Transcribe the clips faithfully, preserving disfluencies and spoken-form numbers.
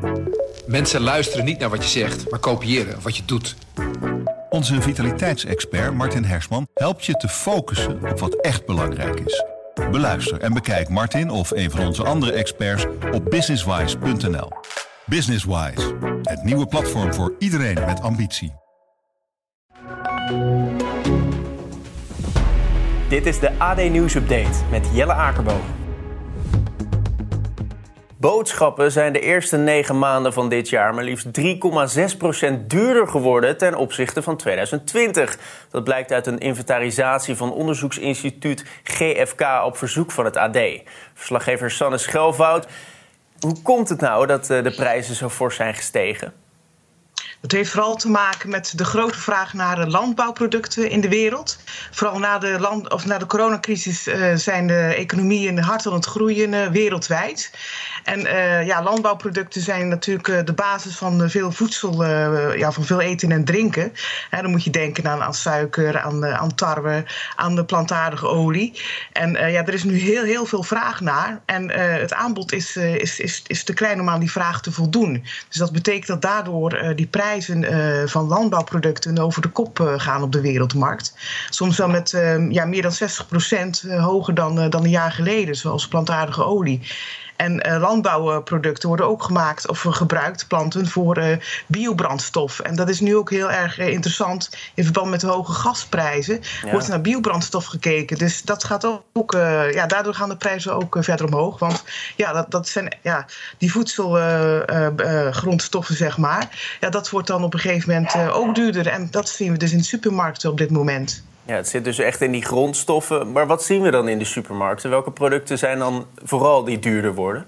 Mensen luisteren niet naar wat je zegt, maar kopiëren wat je doet. Onze vitaliteitsexpert Martin Hersman helpt je te focussen op wat echt belangrijk is. Beluister en bekijk Martin of een van onze andere experts op businesswise punt n l. Businesswise, het nieuwe platform voor iedereen met ambitie. Dit is de A D Nieuws Update met Jelle Akerboom. Boodschappen zijn de eerste negen maanden van dit jaar maar liefst drie komma zes procent duurder geworden ten opzichte van tweeduizend twintig. Dat blijkt uit een inventarisatie van onderzoeksinstituut G F K op verzoek van het A D. Verslaggever Sanne Schelvoud. Hoe komt het nou dat de prijzen zo fors zijn gestegen? Het heeft vooral te maken met de grote vraag naar landbouwproducten in de wereld. Vooral na de, land, of na de coronacrisis uh, zijn de economieën hard aan het groeien uh, wereldwijd. En uh, ja, landbouwproducten zijn natuurlijk uh, de basis van uh, veel voedsel, uh, ja, van veel eten en drinken. He, dan moet je denken aan, aan suiker, aan, uh, aan tarwe, aan de plantaardige olie. En uh, ja, er is nu heel, heel veel vraag naar. En uh, het aanbod is, uh, is, is, is te klein om aan die vraag te voldoen. Dus dat betekent dat daardoor uh, die prijzen Uh, van landbouwproducten over de kop uh, gaan op de wereldmarkt. Soms wel met uh, ja, meer dan zestig procent uh, hoger dan, uh, dan een jaar geleden, zoals plantaardige olie. En uh, landbouwproducten worden ook gemaakt of gebruikt, planten, voor uh, biobrandstof. En dat is nu ook heel erg uh, interessant in verband met de hoge gasprijzen. Ja. Wordt naar biobrandstof gekeken. Dus dat gaat ook, uh, ja, daardoor gaan de prijzen ook uh, verder omhoog. Want ja, dat, dat zijn ja, die voedselgrondstoffen, uh, uh, zeg maar. Ja, dat wordt dan op een gegeven moment uh, ook duurder. En dat zien we dus in de supermarkten op dit moment. Ja, het zit dus echt in die grondstoffen. Maar wat zien we dan in de supermarkten? Welke producten zijn dan vooral die duurder worden?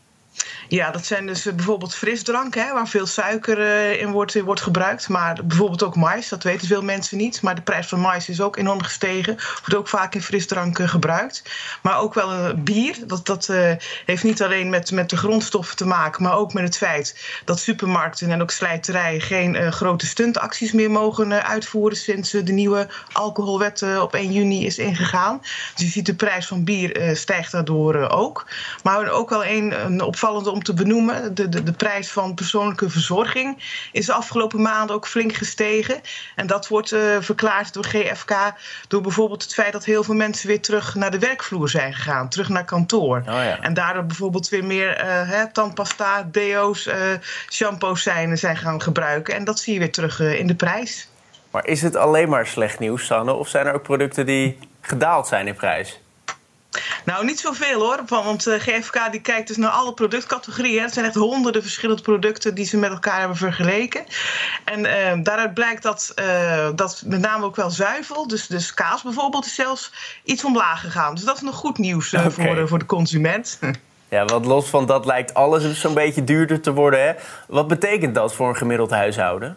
Ja, dat zijn dus bijvoorbeeld frisdrank, hè, waar veel suiker uh, in wordt, wordt gebruikt. Maar bijvoorbeeld ook mais, dat weten veel mensen niet. Maar de prijs van mais is ook enorm gestegen. Wordt ook vaak in frisdrank uh, gebruikt. Maar ook wel uh, bier. Dat, dat uh, heeft niet alleen met, met de grondstoffen te maken, maar ook met het feit dat supermarkten en ook slijterijen geen uh, grote stuntacties meer mogen uh, uitvoeren sinds uh, de nieuwe alcoholwet uh, op één juni is ingegaan. Dus je ziet de prijs van bier uh, stijgt daardoor uh, ook. Maar ook wel een, een opvallende om te benoemen. De, de, de prijs van persoonlijke verzorging is de afgelopen maanden ook flink gestegen. En dat wordt uh, verklaard door G F K door bijvoorbeeld het feit dat heel veel mensen weer terug naar de werkvloer zijn gegaan. Terug naar kantoor. Oh ja. En daardoor bijvoorbeeld weer meer uh, hè, tandpasta, deo's, uh, shampoos zijn, zijn gaan gebruiken. En dat zie je weer terug uh, in de prijs. Maar is het alleen maar slecht nieuws, Sanne? Of zijn er ook producten die gedaald zijn in prijs? Nou, niet zoveel hoor, want uh, G F K die kijkt dus naar alle productcategorieën. Het zijn echt honderden verschillende producten die ze met elkaar hebben vergeleken. En uh, daaruit blijkt dat, uh, dat met name ook wel zuivel, dus, dus kaas bijvoorbeeld, is zelfs iets omlaag gegaan. Dus dat is nog goed nieuws uh, okay. voor, uh, voor de consument. Ja, want los van dat lijkt alles zo'n beetje duurder te worden, hè? Wat betekent dat voor een gemiddeld huishouden?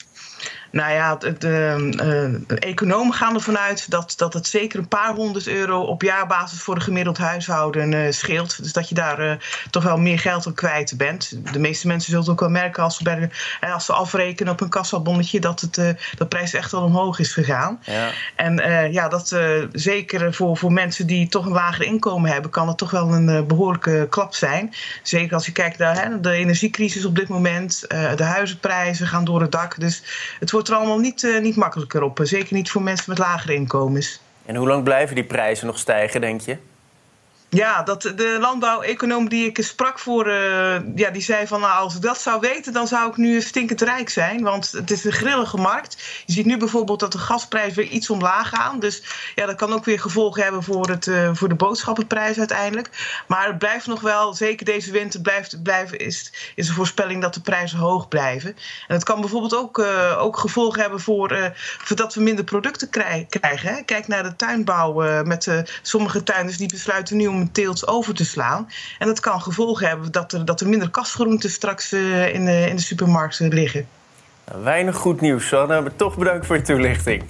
Nou ja, de, de, de economen gaan ervan uit dat, dat het zeker een paar honderd euro op jaarbasis voor een gemiddeld huishouden uh, scheelt. Dus dat je daar uh, toch wel meer geld aan kwijt bent. De meeste mensen zullen het ook wel merken als ze, bij de, als ze afrekenen op een kassabonnetje dat het, uh, de prijs echt wel omhoog is gegaan. Ja. En uh, ja, dat uh, zeker voor, voor mensen die toch een lager inkomen hebben, kan het toch wel een uh, behoorlijke klap zijn. Zeker als je kijkt naar hè, de energiecrisis op dit moment. Uh, de huizenprijzen gaan door het dak. Dus het wordt er allemaal niet, uh, niet makkelijker op. Zeker niet voor mensen met lagere inkomens. En hoe lang blijven die prijzen nog stijgen, denk je? Ja, dat, de landbouweconoom die ik sprak voor, uh, ja, die zei van nou, als ik dat zou weten, dan zou ik nu stinkend rijk zijn. Want het is een grillige markt. Je ziet nu bijvoorbeeld dat de gasprijzen weer iets omlaag gaan. Dus ja, dat kan ook weer gevolgen hebben voor, het, uh, voor de boodschappenprijs uiteindelijk. Maar het blijft nog wel, zeker deze winter blijft, blijft, is, is een voorspelling dat de prijzen hoog blijven. En het kan bijvoorbeeld ook, uh, ook gevolgen hebben voor, uh, voor dat we minder producten krij- krijgen. Hè. Kijk naar de tuinbouw uh, met uh, sommige tuinders die besluiten nu om een teelt over te slaan. En dat kan gevolgen hebben dat er, dat er minder kasgroenten straks uh, in, de, in de supermarkt uh, liggen. Weinig goed nieuws, Sanne, maar toch bedankt voor je toelichting.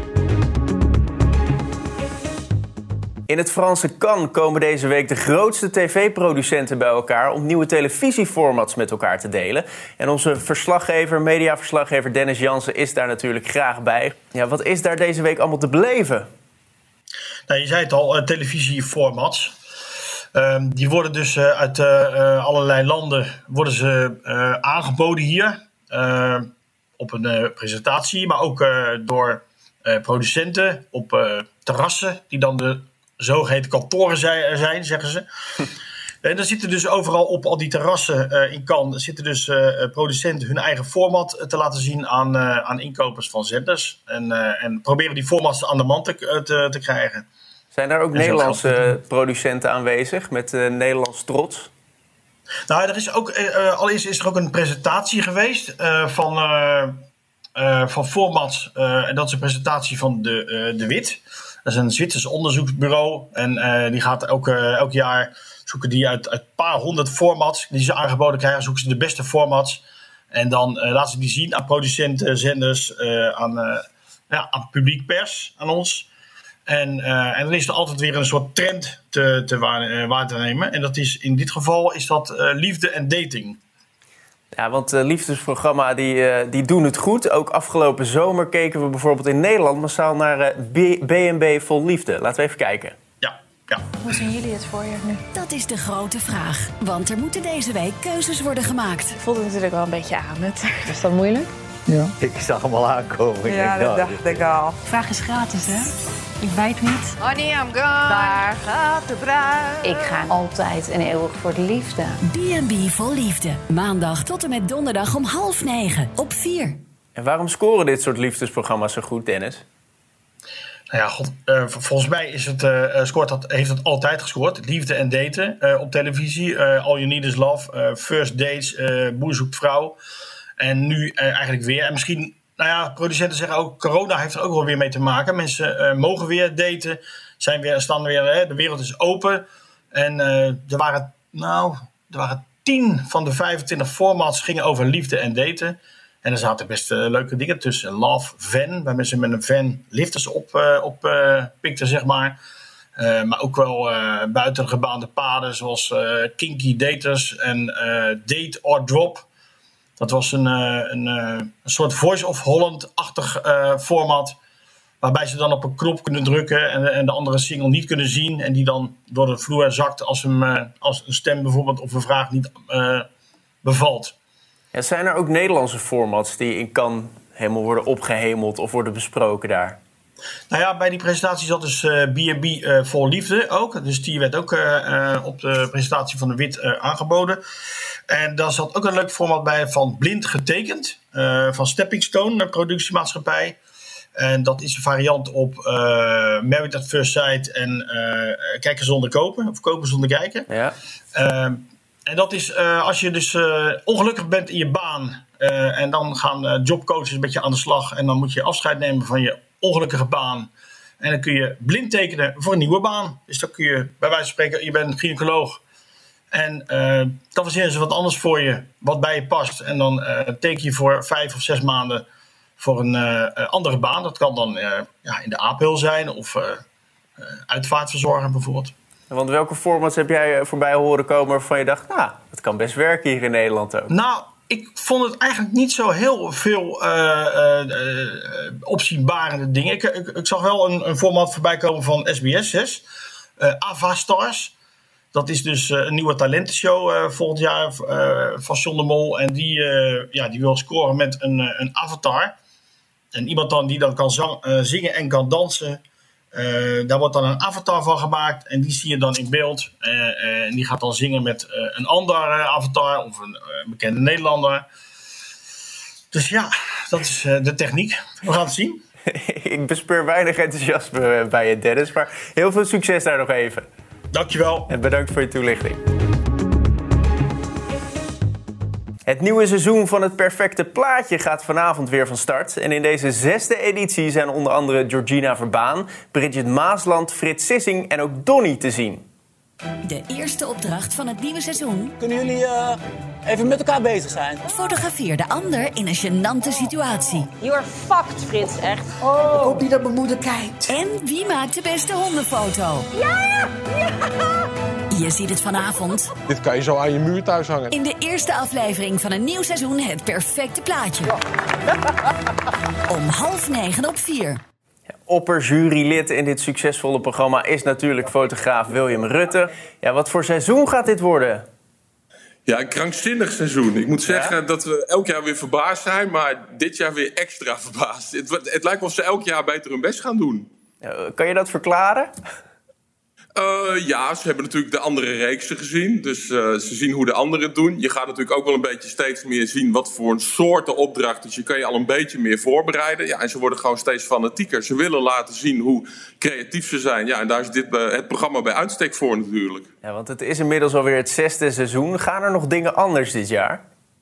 In het Franse Cannes komen deze week de grootste tv-producenten bij elkaar om nieuwe televisieformats met elkaar te delen. En onze verslaggever, mediaverslaggever Dennis Jansen is daar natuurlijk graag bij. Ja, wat is daar deze week allemaal te beleven? Nou, je zei het al, uh, televisieformats. Um, die worden dus uh, uit uh, uh, allerlei landen worden ze, uh, aangeboden hier. Uh, op een uh, presentatie, maar ook uh, door uh, producenten op uh, terrassen. Die dan de zogeheten kantoren zijn, zeggen ze. En er zitten dus overal op al die terrassen uh, in Cannes zitten dus uh, producenten hun eigen format te laten zien aan, uh, aan inkopers van zenders. En, uh, en proberen die formats aan de man te, te, te krijgen. Zijn daar ook en Nederlandse producenten aanwezig met uh, Nederlands trots? Nou, er is ook, uh, allereerst is er ook een presentatie geweest uh, van, uh, uh, van formats. Uh, en dat is een presentatie van de, uh, de Wit. Dat is een Zwitsers onderzoeksbureau. En uh, die gaat elke, elk jaar zoeken die uit een paar honderd formats die ze aangeboden krijgen. Zoeken ze de beste formats. En dan uh, laten ze die zien aan producenten, zenders, uh, aan, uh, ja, aan publiek pers, aan ons. En, uh, en dan is er altijd weer een soort trend te, te waar, uh, waar te nemen. En dat is, in dit geval is dat uh, liefde en dating. Ja, want het uh, liefdesprogramma die, uh, die doen het goed. Ook afgelopen zomer keken we bijvoorbeeld in Nederland massaal naar uh, B en B Vol Liefde. Laten we even kijken. Ja, ja. Hoe zien jullie het voor je nu? Dat is de grote vraag. Want er moeten deze week keuzes worden gemaakt. Ik voelde natuurlijk wel een beetje aan het. Is dat moeilijk? Ja. Ik zag hem al aankomen. Ja, ik dat dacht ik al. Vraag is gratis, hè? Ik weet niet. Honey, I'm gone. Daar gaat de bruid. Ik ga altijd en eeuwig voor de liefde. B en B Vol Liefde. Maandag tot en met donderdag om half negen op vier. En waarom scoren dit soort liefdesprogramma's zo goed, Dennis? Nou ja, God, uh, volgens mij is het, uh, scoort dat, heeft het altijd gescoord. Liefde en daten uh, op televisie. Uh, All You Need Is Love. Uh, First Dates. Uh, Boer zoekt vrouw. En nu uh, eigenlijk weer. En misschien, nou ja, producenten zeggen ook, corona heeft er ook wel weer mee te maken. Mensen uh, mogen weer daten. Zijn weer, staan weer, hè, de wereld is open. En uh, er waren, nou, er waren tien van de vijfentwintig formats gingen over liefde en daten. En er zaten best uh, leuke dingen tussen. Love, van, waar mensen met een van lifters op, uh, op uh, pikten, zeg maar. Uh, maar ook wel uh, buiten gebaande paden, zoals uh, Kinky Daters en uh, Date or Drop. Dat was een, uh, een, uh, een soort Voice of Holland-achtig uh, format. Waarbij ze dan op een knop kunnen drukken en, en de andere single niet kunnen zien. En die dan door de vloer zakt als, hem, uh, als een stem bijvoorbeeld of een vraag niet uh, bevalt. Ja, zijn er ook Nederlandse formats die in Cannes helemaal worden opgehemeld of worden besproken daar? Nou ja, bij die presentatie zat dus uh, B en B uh, Vol Liefde ook. Dus die werd ook uh, uh, op de presentatie van de Wit uh, aangeboden. En daar zat ook een leuk format bij van Blind Getekend. Uh, van Stepping Stone, een productiemaatschappij. En dat is een variant op uh, Married at First Sight en uh, Kijken zonder kopen. Of Kopen zonder kijken. Ja. Uh, en dat is uh, als je dus uh, ongelukkig bent in je baan. Uh, en dan gaan uh, jobcoaches een beetje aan de slag. En dan moet je afscheid nemen van je ongelukkige baan. En dan kun je blind tekenen voor een nieuwe baan. Dus dan kun je bij wijze van spreken, je bent een gynaecoloog. En uh, dan verzinnen ze wat anders voor je, wat bij je past. En dan uh, teken je voor vijf of zes maanden voor een uh, andere baan. Dat kan dan uh, ja, in de A-pil zijn of uh, uh, uitvaartverzorger bijvoorbeeld. Want welke formats heb jij voorbij horen komen waarvan je dacht, nou, dat kan best werken hier in Nederland ook? Nou, ik vond het eigenlijk niet zo heel veel uh, uh, uh, opzienbarende dingen. Ik, ik, ik zag wel een, een format voorbij komen van S B S zes, uh, Ava Stars. Dat is dus uh, een nieuwe talentenshow uh, volgend jaar uh, van John de Mol. En die, uh, ja, die wil scoren met een, uh, een avatar. En iemand dan die dan kan zang, uh, zingen en kan dansen. Uh, daar wordt dan een avatar van gemaakt. En die zie je dan in beeld. Uh, uh, en die gaat dan zingen met uh, een ander uh, avatar. Of een uh, bekende Nederlander. Dus ja, dat is uh, de techniek. We gaan het zien. Ik bespeur weinig enthousiasme bij je, Dennis. Maar heel veel succes daar nog even. Dankjewel. En bedankt voor je toelichting. Het nieuwe seizoen van Het Perfecte Plaatje gaat vanavond weer van start. En in deze zesde editie zijn onder andere Georgina Verbaan, Bridget Maasland, Frits Sissing en ook Donnie te zien. De eerste opdracht van het nieuwe seizoen. Kunnen jullie uh, even met elkaar bezig zijn? Fotografeer de ander in een gênante situatie. You are fucked, Frits, echt. Oh. Ik hoop niet dat mijn moeder kijkt. En wie maakt de beste hondenfoto? Ja! Ja! Je ziet het vanavond. Dit kan je zo aan je muur thuis hangen. In de eerste aflevering van een nieuw seizoen Het Perfecte Plaatje. Ja. Om half negen op vier. Ja, opperjurylid in dit succesvolle programma is natuurlijk fotograaf William Rutte. Ja, wat voor seizoen gaat dit worden? Ja, een krankzinnig seizoen. Ik moet zeggen ja? dat we elk jaar weer verbaasd zijn, maar dit jaar weer extra verbaasd. Het, het lijkt wel of ze elk jaar beter hun best gaan doen. Kan je dat verklaren? Uh, ja, ze hebben natuurlijk de andere reeksen gezien. Dus uh, ze zien hoe de anderen het doen. Je gaat natuurlijk ook wel een beetje steeds meer zien wat voor een soorten opdracht. Dus je kan je al een beetje meer voorbereiden. Ja, en ze worden gewoon steeds fanatieker. Ze willen laten zien hoe creatief ze zijn. Ja, en daar is dit uh, het programma bij uitstek voor natuurlijk. Ja, want het is inmiddels alweer het zesde seizoen. Gaan er nog dingen anders dit jaar?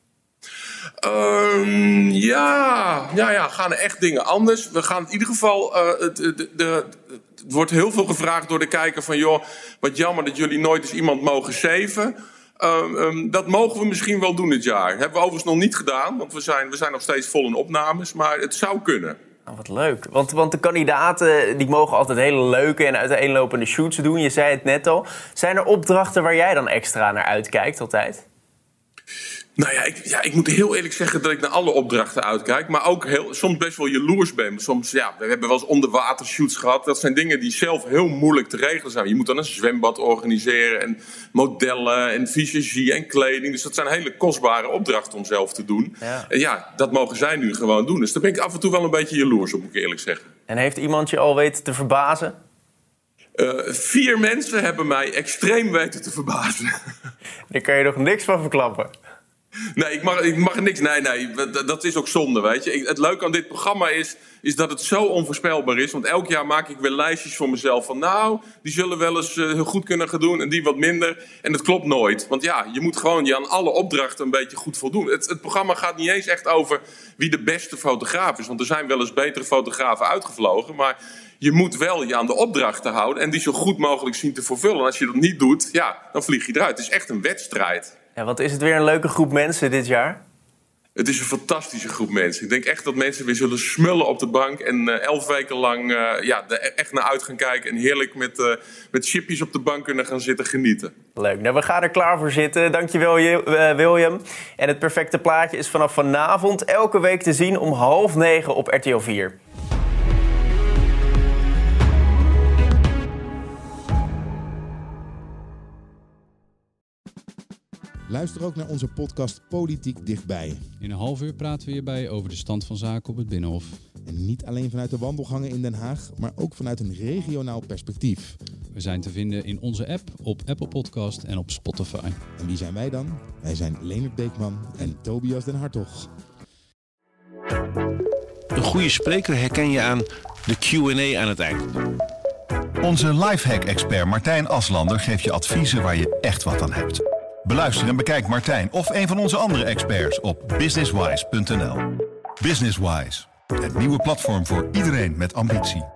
Um, ja, ja, ja, gaan er echt dingen anders. We gaan in ieder geval... Uh, de, de, de, het wordt heel veel gevraagd door de kijker van... joh, wat jammer dat jullie nooit eens iemand mogen saven. Um, um, dat mogen we misschien wel doen dit jaar. Dat hebben we overigens nog niet gedaan, want we zijn, we zijn nog steeds vol in opnames. Maar het zou kunnen. Oh, wat leuk. Want, want de kandidaten die mogen altijd hele leuke en uiteenlopende shoots doen. Je zei het net al. Zijn er opdrachten waar jij dan extra naar uitkijkt altijd? Nou ja ik, ja, ik moet heel eerlijk zeggen dat ik naar alle opdrachten uitkijk. Maar ook heel, soms best wel jaloers ben. Soms, ja, we hebben wel eens onderwatershoots gehad. Dat zijn dingen die zelf heel moeilijk te regelen zijn. Je moet dan een zwembad organiseren en modellen en visagie en kleding. Dus dat zijn hele kostbare opdrachten om zelf te doen. Ja. En ja, dat mogen zij nu gewoon doen. Dus daar ben ik af en toe wel een beetje jaloers op, moet ik eerlijk zeggen. En heeft iemand je al weten te verbazen? Uh, vier mensen hebben mij extreem weten te verbazen. Daar kan je nog niks van verklappen. Nee, ik mag, ik mag er niks. Nee, nee, dat is ook zonde, weet je. Het leuke aan dit programma is, is dat het zo onvoorspelbaar is. Want elk jaar maak ik weer lijstjes voor mezelf van... nou, die zullen wel eens uh, heel goed kunnen gaan doen en die wat minder. En dat klopt nooit. Want ja, je moet gewoon je aan alle opdrachten een beetje goed voldoen. Het, het programma gaat niet eens echt over wie de beste fotograaf is. Want er zijn wel eens betere fotografen uitgevlogen. Maar je moet wel je aan de opdrachten houden en die zo goed mogelijk zien te vervullen. En als je dat niet doet, ja, dan vlieg je eruit. Het is echt een wedstrijd. Ja, wat is het weer een leuke groep mensen dit jaar? Het is een fantastische groep mensen. Ik denk echt dat mensen weer zullen smullen op de bank... en uh, elf weken lang uh, ja, er echt naar uit gaan kijken... en heerlijk met, uh, met chipjes op de bank kunnen gaan zitten genieten. Leuk. Nou, we gaan er klaar voor zitten. Dankjewel, uh, William. En het perfecte plaatje is vanaf vanavond elke week te zien om half negen op R T L vier. Luister ook naar onze podcast Politiek Dichtbij. In een half uur praten we hierbij over de stand van zaken op het Binnenhof. En niet alleen vanuit de wandelgangen in Den Haag, maar ook vanuit een regionaal perspectief. We zijn te vinden in onze app, op Apple Podcast en op Spotify. En wie zijn wij dan? Wij zijn Leonard Beekman en Tobias den Hartog. Een goede spreker herken je aan de Q en A aan het eind. Onze lifehack-expert Martijn Aslander geeft je adviezen waar je echt wat aan hebt. Beluister en bekijk Martijn of een van onze andere experts op businesswise punt n l. Businesswise, het nieuwe platform voor iedereen met ambitie.